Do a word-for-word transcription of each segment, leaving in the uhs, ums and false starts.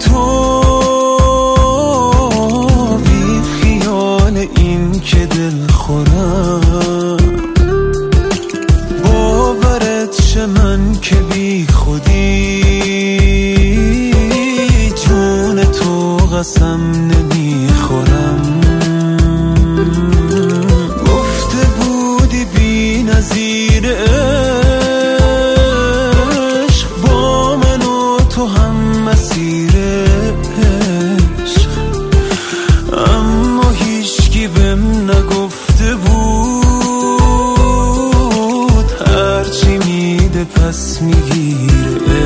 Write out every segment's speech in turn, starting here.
تو بی خیال این که دل خورم، باورت شه من که بی خودی جون تو قسم نمیخورم. گفته بودی بی نظیر عشق، با من و تو هم مسیر عشق، اما هیچکی بهم نگفته بود هرچی میده پس میگیره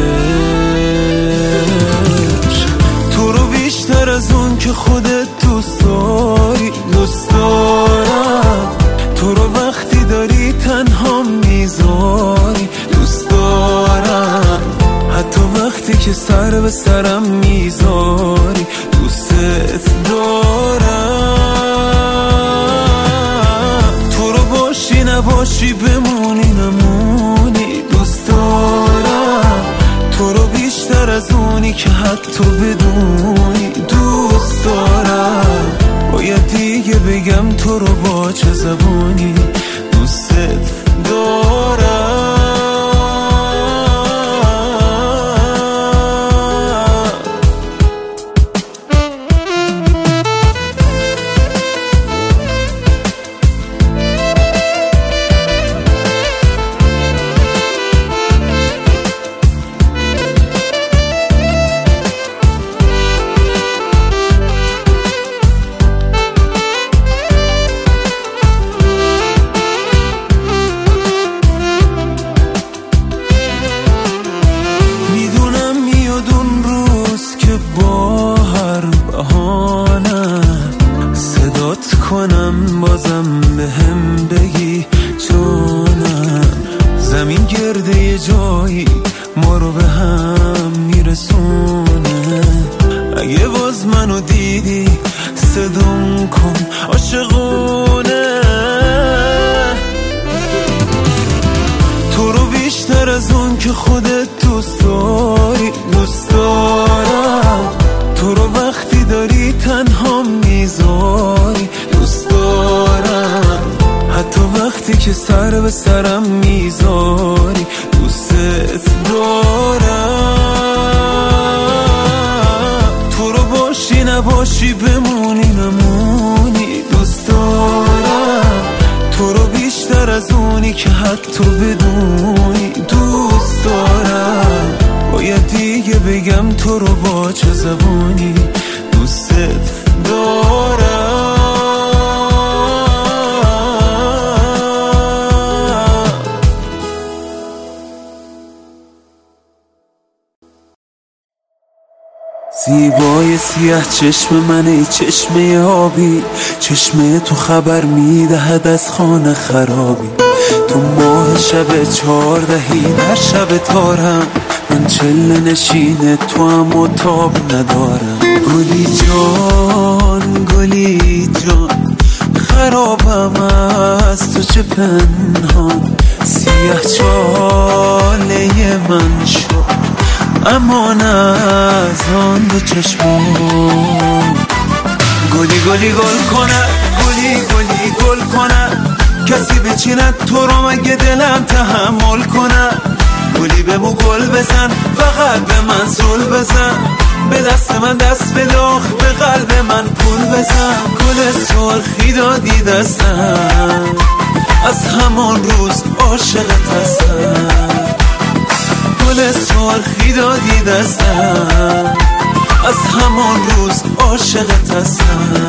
عشق. تو رو بیشتر از اون که خودت دوست داری دوست دارم، تو رو وقتی داری تنها میذاری دوست دارم، حتی وقتی که سر به سرم میذاری دوست دارم. تو رو باشی نباشی بمونی نمونی دوست دارم، تو رو بیشتر از اونی که حتی بدونی دوست دارم. باید دیگه بگم تو رو با چه زبانی دوست دارم. کنم بازم به هم بگی جانم، زمین گرده یه جایی ما رو به هم میرسونه. اگه باز منو دیدی صدام کن عاشقونه. تو رو بیشتر از اون که خودت دوست داری دوست دارم، تو رو وقتی داری تنها میذاری دوست دارم، حتی وقتی که سر به سرم میذاری دوست دارم. تو رو باشی نباشی بمونی نمونی دوست دارم، تو رو بیشتر از اونی که حتی بدونی دوست دارم. باید دیگه بگم تو رو با چه زبانی دوست دارم. زیبای سیاه چشم من ای چشمه آبی، چشمه تو خبر میدهد از خانه خرابی. تو ماه شب چهاردهی در شب تارم، من چله نشین تو هم و تاب ندارم. گلی جان گلی جان خرابم از تو چه پنهان، سیاه چاله من شد امان از آن دو چشمان. گلی گلی گل کنه گلی گلی گل کنه، کسی بچیند تو رو مگه دلم تحمل کنه. گلی به مو گل بزن فقط به من زل بزن، به دست من دست بده آخ به قلب من پول بزن. گل سرخی دادی دستم از همان روز عاشقت هستم، گل سرخی دادی دستم از همان روز عاشقت هستم.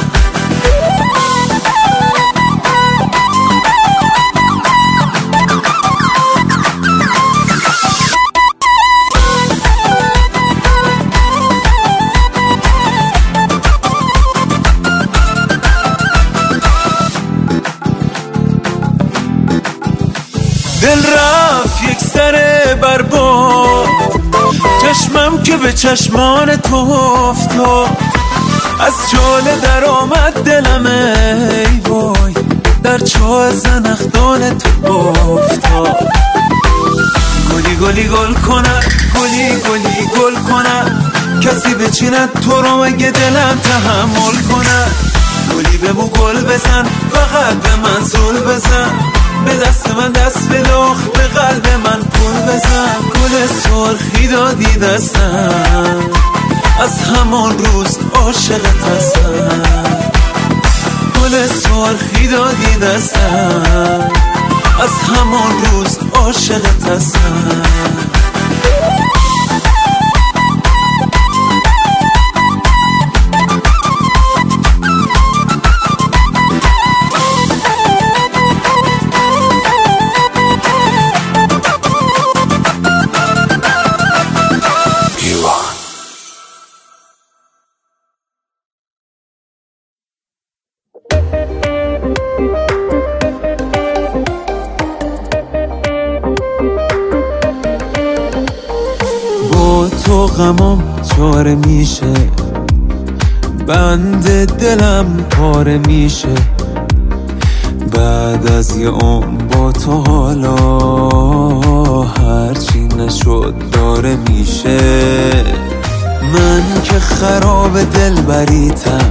دل رفت یک سر برباد، چشمم که به چشمان تو افتاد، از چاله در آمد دلم ای وای، در چاه زنخدان تو افتاد. گلی گلی گل کنه گلی گلی گل کنه، کسی بچیند تو رو مگه دلم تحمل کند؟ گلی بمو گل بزن فقط به من زل بزن، به دست من دست بلاخ به قلب من پول بزن. گل سرخی دادی دستم از همان روز عاشقت هستم، گل سرخی دادی دستم از همان روز عاشقت هستم. تو غمام چاره میشه، بند دلم پاره میشه، بعد از یه عمر با تو حالا هرچی نشد داره میشه. من که خراب دل بریتم،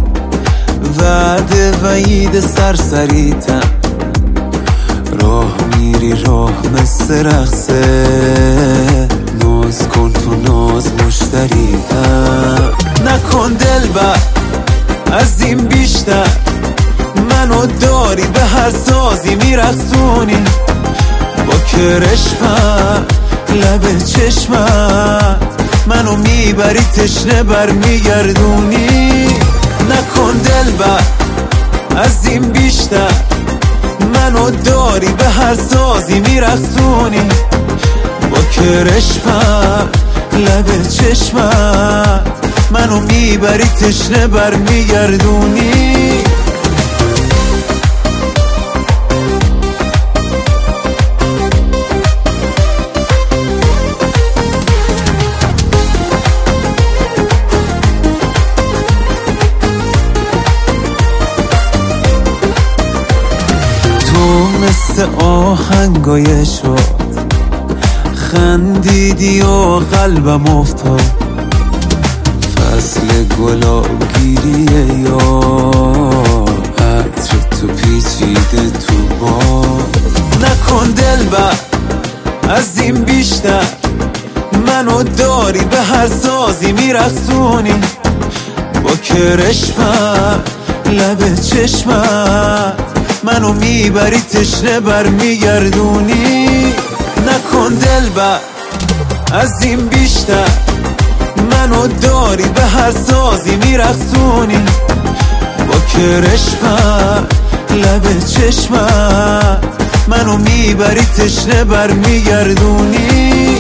وعده وعید سرسریتم، راه میری راه مثل رقصه، ناز کن تو ناز مشتریتم. نکن دلبر از این بیشتر، منو داری به هر سازی میرقصونی، با کرشمت لب چشمت منو میبری تشنه بر میگردونی. نکن دلبر از این بیشتر، منو داری به هر سازی میرقصونی، با کرشمت لب چشمت منو میبری تشنه بر میگردونی. تو مثل آهنگای شد، خندیدی و قلبم افتاد، فصل گلاب گیریه یا عطر تو پیچیده تو باد. نکن دلبر از این بیشتر، منو داری به هر سازی میرقصونی، با کرشمت لب چشمت منو میبری تشنه بر میگردونی. نکن دلبر از این بیشتر، منو داری به هر سازی میرقصونی، با کرشمت لب چشمت منو میبری تشنه بر میگردونی.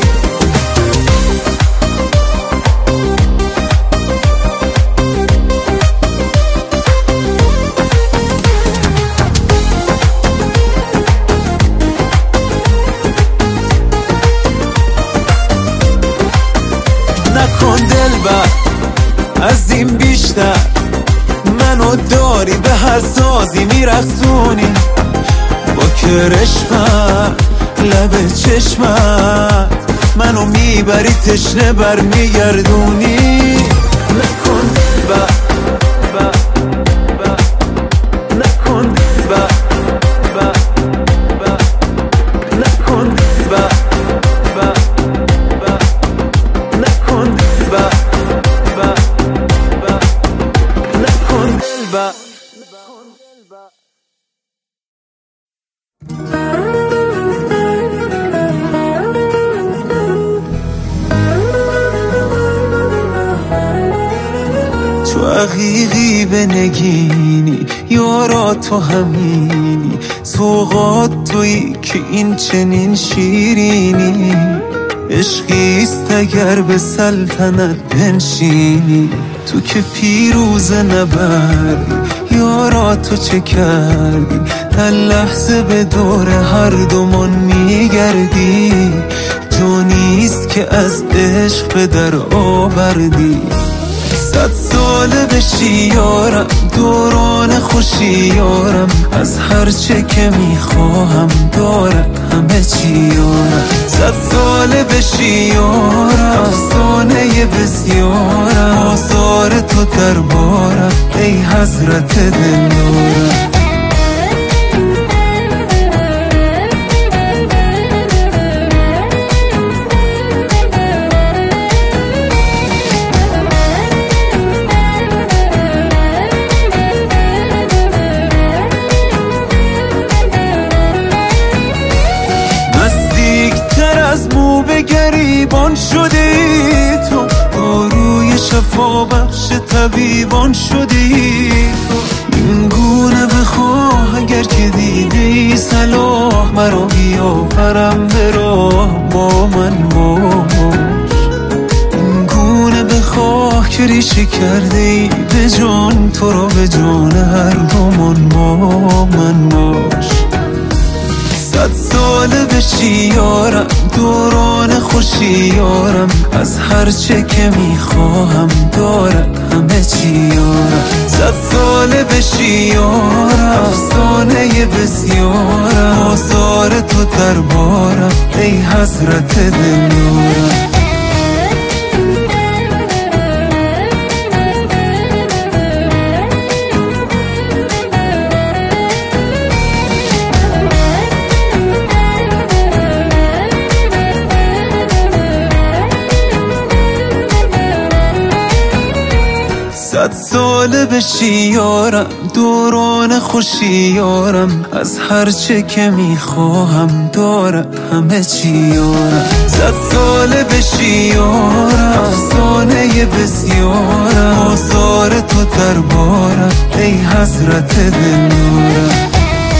نکن دلبر از این بیشتر، منو داری به هر سازی میرقصونی، با کرشمت لب چشمت منو میبری تشنه بر میگردونی. نکن دلبر نکن دلبر نکن دلبر تو عقیقی به نگینی یارا تو همینی، سوقات تویی که این چنین شیرینی، عشقیست اگر به سلطنت بنشینی، تو که پیروز نبردی یارا تو چه کردی، هر لحظه به دور هر دومان میگردی، جانیست که از عشق به در آوردی، صد ساله بشی یارم، دوران خوشی یارم، از هرچه که میخواهم داره همه چی یارم. صد ساله بشی یارم، افسانه بسیارم، آثار تو دربارم ای حضرت دلدارم. از مو به گریبان شدی تو، داروی شفا بخش طبیبان شدی تو. این گونه بخواه اگر که دیدی صلاح، مرا بیاورم به راه با من باش. این گونه بخواه که ریشه کرده ای به جان، تو را به جان هر دومان با من باش. صد ساله بشی یارم، دوران خوشی یارم، از هرچه که میخواهم داره همه چی یارم. صد ساله بشی یارم، افسانه بسیارم، آثار تو دربارم ای حضرت دلدارم. صد ساله بشی یارم، دوران خوشی یارم، از هرچه که میخواهم داره همه چی یارم. صد ساله بشی یارم، افسانه بسیارم، آثار تو دربارم ای حضرت دلدارم.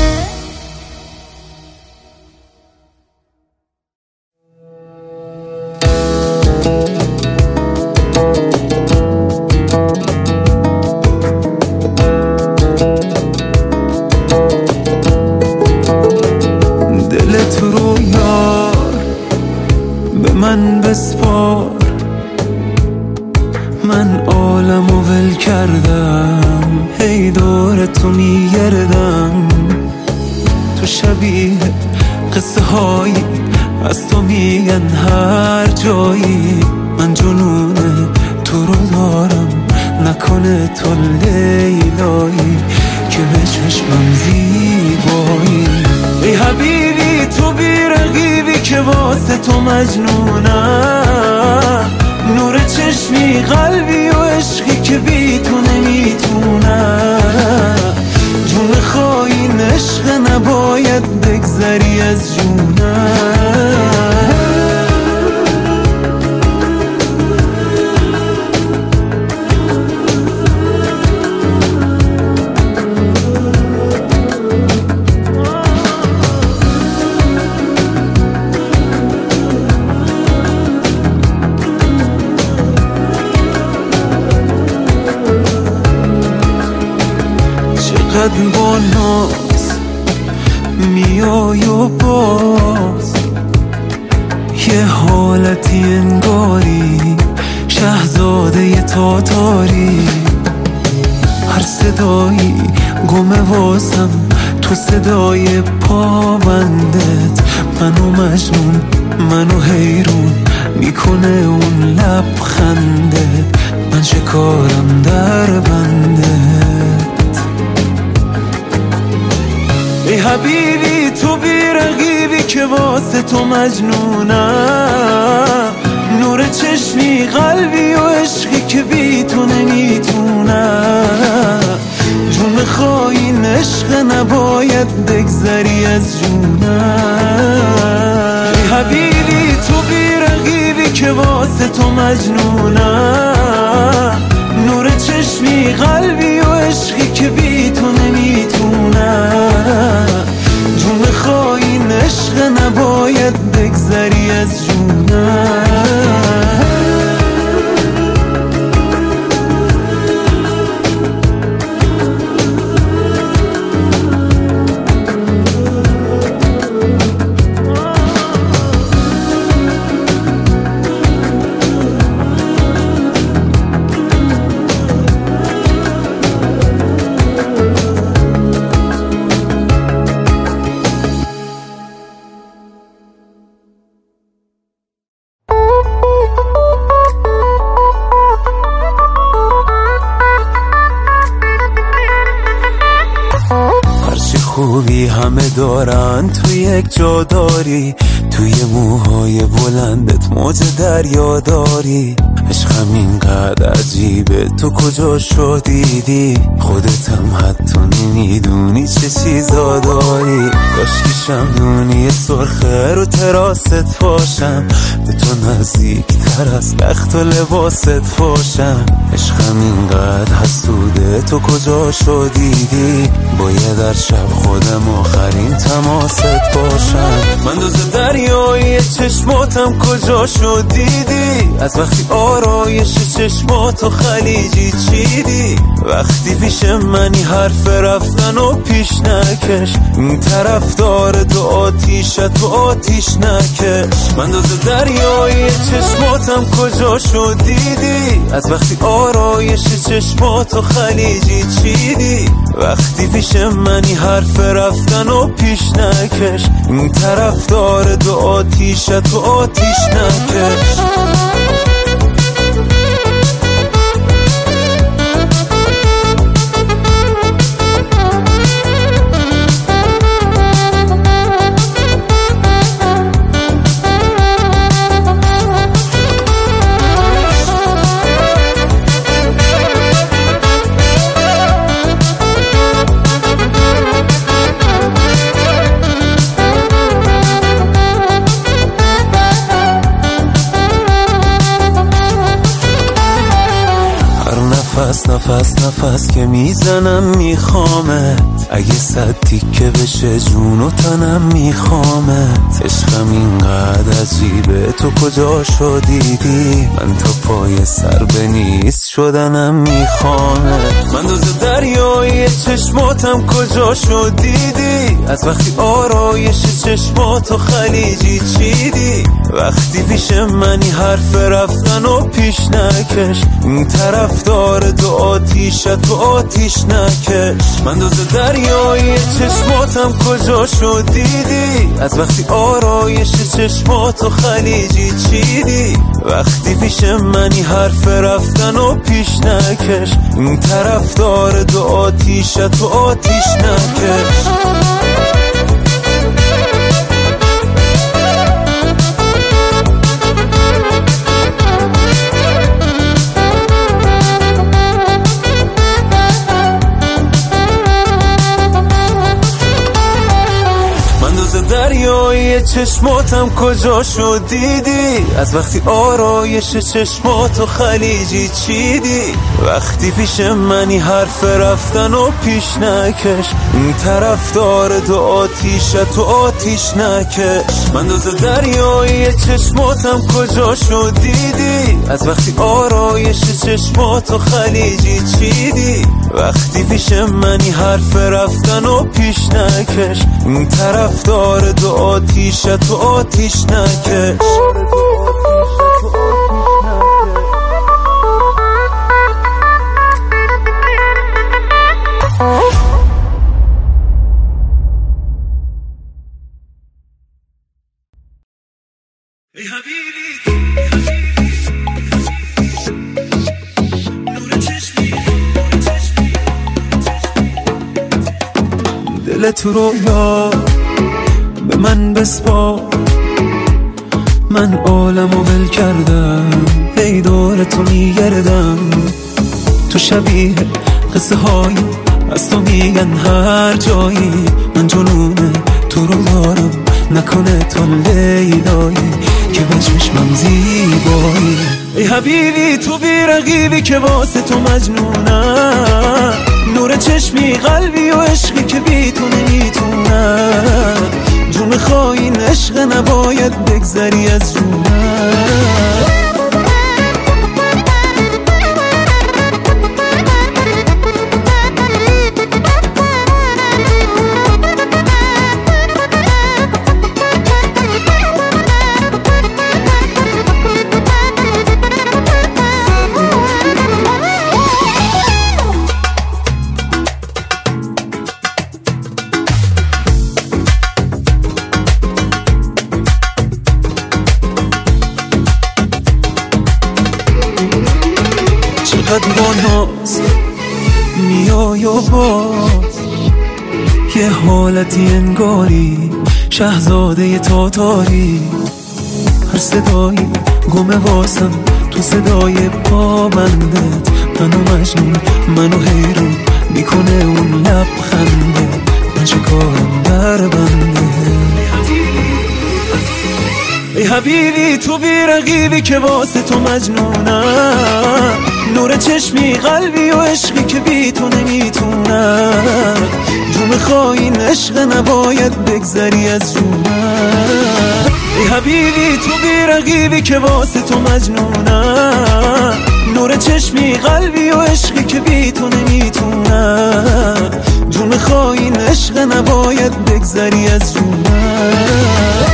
دلت رو یار به من بسپار، من عالمو ول کردم، هی دور تو میگردم. تو شبیه قصه هایی از تو میگن هر جایی، من جنون تو رو دارم، نکنه تو لیلایی که به چشمم زیبایی. ای حبیبی تو بی رقیبی که واسه تو مجنونم، نور چشمی قلبی و عشقی که بی تو نمیتونم. جون خواهی عشق نباید بگذری از جونم. چقدر با ناز میای و باز، یه حالتی انگاری شهزاده تاتاری. هر صدایی گمه واسم، تو صدای پابندت، منو مجنون منو حیرون میکنه اون لبخندت. من شکارم در بندت. ای حبیبی تو بی رقیبی که واسه تو مجنونم، نور چشمی قلبی و عشقی که بی تو نمیتونم. جون خواهی عشق نباید بگذری از جونم. ای حبیبی تو بی رقیبی که واسه تو مجنونم، نور چشمی قلبی و عشقی که بی تو نمیتونم. جون خواهی عشق نباید بگذری از جونم. خوبی همه دارن، تو یک جا داری، توی موهای بلندت موج دریا داری. عشقم اینقدر عجیبه، تو کجا شو دیدی؟ خودتم حتی نمیدونی چه چیزا داری. کاشکی شمدونی سرخه رو تراست باشم، به تو نزدیک تر از لخت و لباست باشم. عشقم اینقدر حسوده، تو کجا شو دیدی؟ باید در شب خودم آخرین تماست باشم. من دوز دریایی چشماتم کجا شو دیدی؟ از وقتی آرایش چشماتو خلیجی چیدی؟ وقتی پیش منی حرف رفتن و پیش نکش، این طرف داره تو آتیشت تو آتیش نکش. من دوز دریایی چشماتم کجا شو دیدی؟ از وقتی آرایش چشماتو خلیجی چیدی؟ وقتی پیش منی حرف رفتن و پیش نکش، این طرف داره تو آتیشت تو آتیش نکش. نفس نفس نفس که میزنم میخوامت، اگه صد تیکه بشه جون و تنم میخوامت. عشقم اینقدر عجیبه، تو کجا شو دیدی؟ من تا پای سر به نیست شدنم میخوامت. من دوز دریایی چشماتم کجا شو دیدی؟ از وقتی آرایش چشماتو خلیجی چیدی؟ وقتی پیش منی حرف رفتن و پیش نکش، این طرف داره تو آتیشت تو آتیش نکش. من دوز دریایی چشماتم کجا شو دیدی؟ از وقتی آرایش چشماتو خلیجی چیدی؟ وقتی پیش منی حرف رفتن و پیش نکش، این طرف داره تو آتیشت تو آتیش نکش. دریایی چشماتم کجا شو دیدی؟ از وقتی آرایش چشماتو خلیجی چیدی؟ وقتی پیش منی حرف رفتن و پیش نکش، این طرف داره تو آتیشت تو آتیش نکش. من دوز دریایی چشماتم کجا شو دیدی؟ از وقتی آرایش چشماتو خلیجی چیدی؟ وقتی پیش منی حرف رفتن و پیش نکش، این طرف داره تو آتیشت تو آتیش نکش. ای حبیبی نور چشمی، دلت رو یا به من بسپار، من عالمو ول کردم، ای دور تو میگردم. تو شبیه قصه های از تو میگن هر جایی، من جنون تو رو دارم، نکنه تو لیلایی که به چشمم زیبایی. ای حبیبی تو بی رقیبی که واسه تو مجنونم، نور چشمی قلبی و عشقی که بی تو نمیتونم. جون خواهین عشق نباید بگذری از جونم. چقدر با ناز میای و باز یه حالتی انگاری شهزاده تاتاری، هر صدایی گمه واسم تو صدای پا بندت، منو مجنون منو حیرون میکنه اون لبخنده، من چه کارم در بنده. ای حبیبی تو بی رقیبی که واسه تو مجنونم، نور چشمی قلبی و عشقی که بی تو نمیتونم، جون خواهی عشق نباید بگذری از جونم. ای حبیبی تو بی رقیبی که واسه تو مجنونم، نور چشمی قلبی و عشقی که بی تو نمیتونم، جون خواهی عشق نباید بگذری از جونم.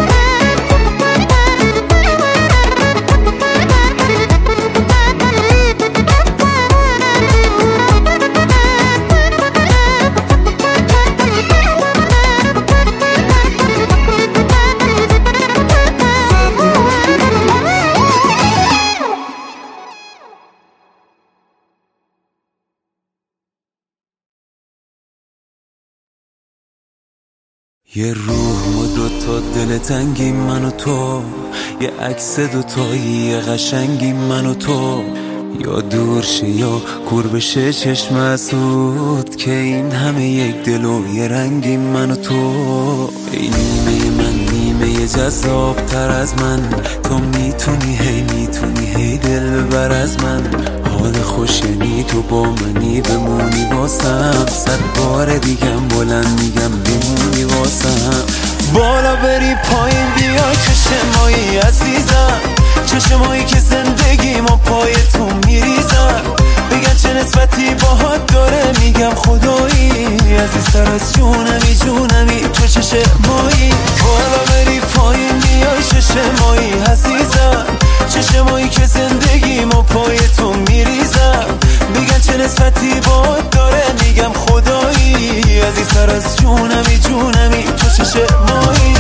یه روح و دوتا دل تنگی من و تو، یه عکس دوتایی قشنگی من و تو، یا دور شه یا کور بشه چشم اسود که این همه یک دل و یه رنگی من و تو. ای نیمه من نیمه جذاب تر از من، تو میتونی هی میتونی هی دل بر از من، حال خوش یعنی تو با منی بمونی واسم، صد بار دیگم بلند میگم بمونی واسم. بالا بری پایین بیا چشمایی عزیزم، چشمایی که زندگیم و پای تو میریزم، بگن چه نسبتی باهات داره میگم خدایی، عزیزتر از جونمی جونمی تو چشمایی. بالا بری پایین بیا چشمایی عزیزم، چشمایی که زندگیم و پای تو میریزم، بگن چه نسبتی باهات داره میگم خدایی، عزیزتر از جونمی جونمی تو چشمایی.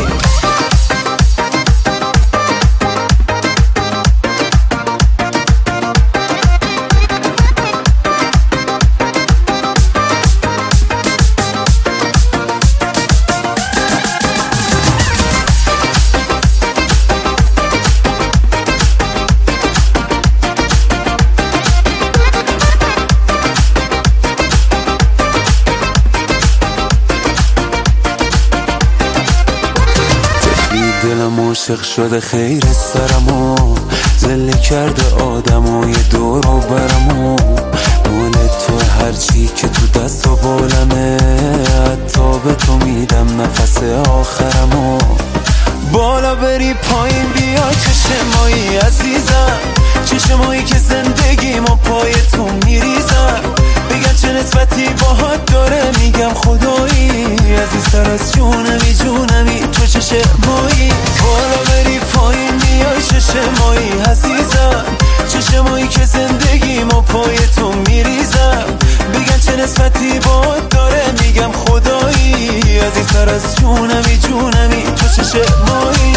دلم عاشق شده خیر سرمو، زله کرده آدمای دور و برمو، مال تو هرچی که تو دست و بالمه، حتی به تو میدم نفس آخرمو. بالا بری پایین بیا چشمایی عزیزم، چشمایی که زندگیم و پای تو میریزم، بگن چه نسبتی باهات داره میگم خدایی، عزیزتر از جونمی جونمی تو چشمایی. بالا بری پایین بیای چشمایی عزیزم، چشمایی که زندگیم و پای تو میریزم، بگن چه نسبتی باهات داره میگم خدایی، عزیزتر از جونمی جونمی تو چشمایی.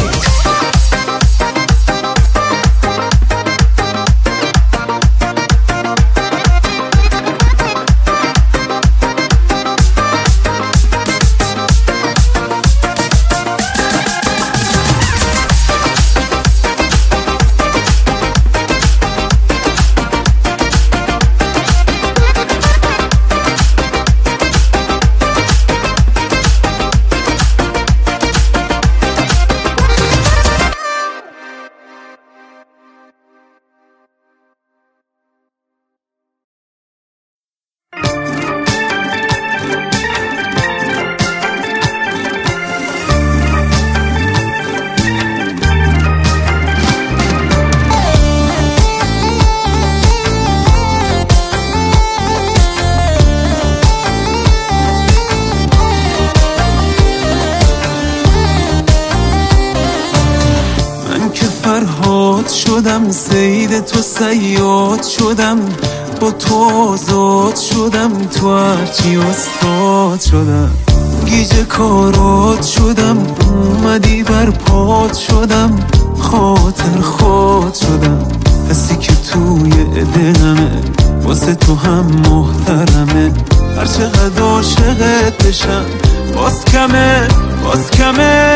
فرهاد شدم، سید تو صیاد شدم، با تو آزاد شدم، تو هرچی استاد شدم، گیج کارات شدم، اومدی بر پات شدم، خاطر خود شدم، کسی که توی دلمه واسه تو هم محترمه، هر چقدر عاشقت بشم باز کمه باز کمه.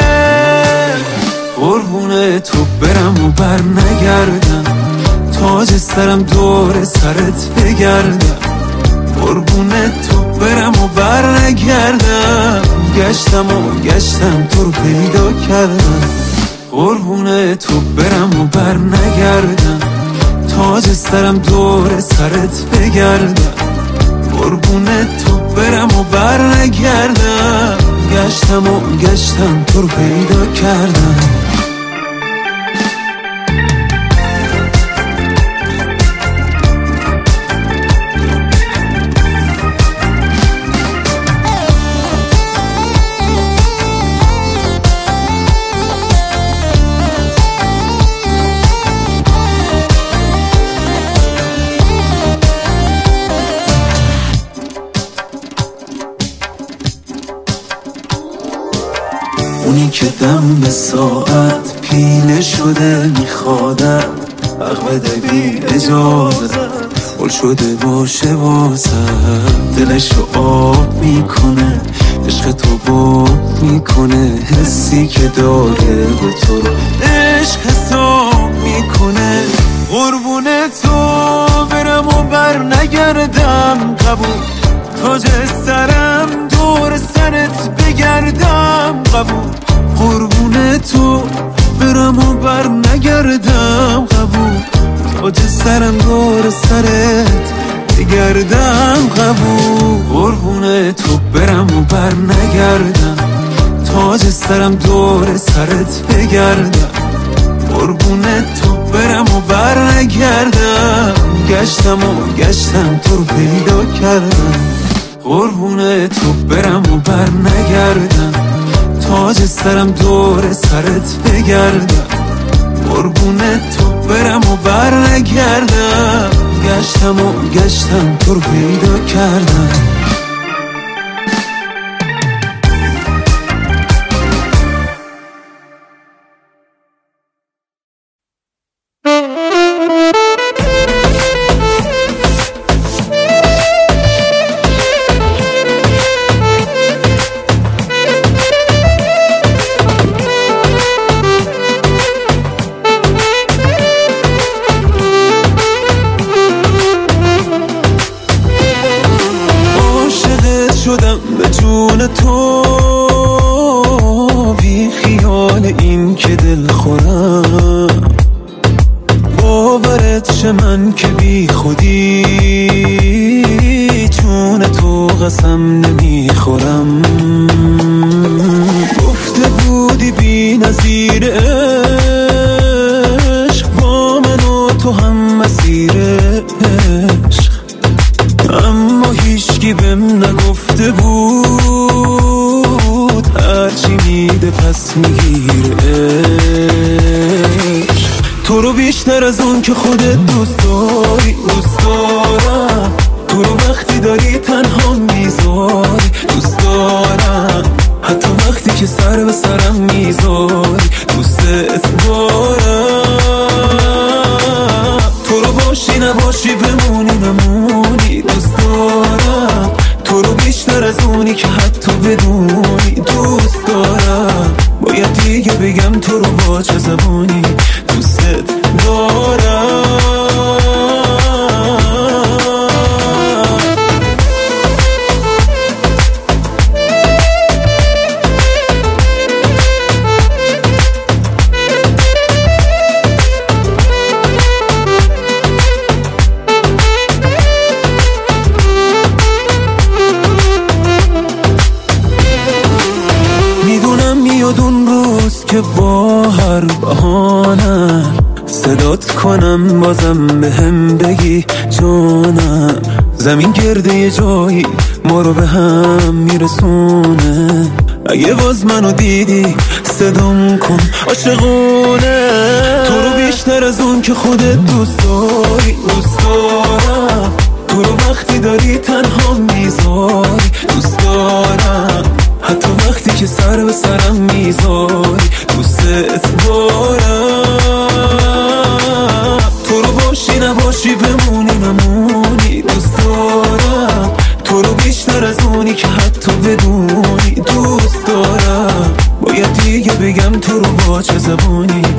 قربون تو برم و بر نگردم، تاج سرم دور سرت بگردم. قربون تو برم و بر نگردم، گشتم و گشتم تو رو پیدا کردم. قربون تو برم و بر نگردم، تاج سرم دور سرت بگردم. قربون تو برم و بر نگردم، گشتم و گشتم تو رو پیدا کردم. اونی که دم به ساعت پینه شده میخوادم، حق بده بی اجازت بول شده باشه واسم. دلشو آب میکنه عشق تو باب میکنه، حسی که داره به تو رو عشق حساب میکنه. قربون تو برم و بر نگردم، قبول تاج سرم دور سرت بگردم، قبول. قربون تو برم و بر نگردم، قبول تاج سرم دور سرت بگردم، قبول. قربون تو برم و بر نگردم، تاج سرم دور سرت بگردم. قربون تو برم و بر نگردم، گشتم و گشتم تو رو پیدا کردم. قربون تو برم و بر نگردم، تاج سرم دور سرت بگردم. قربون تو برم و بر نگردم، گشتم و گشتم تو رو پیدا کردم. شدم به جون تو بی خیال این که دل خورم، باورت شه من که بی خودی چون تو قسم نمیخورم. گفته بودی بی نظیر عشق، با من و تو هم مسیر عشق، اما هیچکی بهم نگفته بود هرچی میده پس میگیره عشق. تو رو بیشتر از اون که خودت دوست داری دوست دارم، تو رو وقتی داری تنها میذاری دوست دارم، حتی وقتی که سر به سرم میذاری دوستت دارم. تو رو باشی نباشی بمونی نمونی دوست دارم، تو رو بیشتر از اونی که حتی بدونی دوست دارم. باید دیگه بگم تو رو با چه زبانی دوستت دارم. که با هر بهانه صدات کنم بازم به هم بگی جانم، زمین گرده یه جایی ما رو به هم میرسونه. اگه باز منو دیدی صدام کن عاشقونه، تو رو بیشتر از اون که خودت دوست داری دوست دارم، تو رو وقتی داری تنها میذاری دوست دارم، حتی وقتی که سر به سرم میذاری دوستت دارم. تو رو باشی نباشی بمونی نمونی دوست دارم، تو رو بیشتر بگم تو رو با چه زبونی